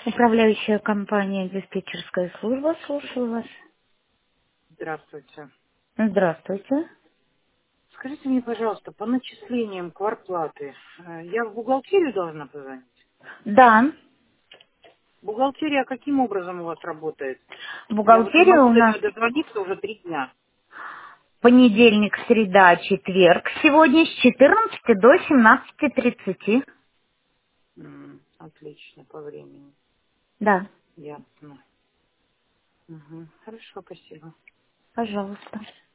Управляющая компания «Диспетчерская служба». Слушаю вас. Здравствуйте. Здравствуйте. Скажите мне, пожалуйста, по начислениям квартплаты, я в бухгалтерию должна позвонить? Да, Бухгалтерия каким образом у вас работает? Я вот не бухгалтерия могу у до нас нее дозвониться уже 3 дня. понедельник, среда, четверг. Сегодня с 14 до 17:30. Отлично, по времени. Да, Ясно. Хорошо, спасибо. пожалуйста.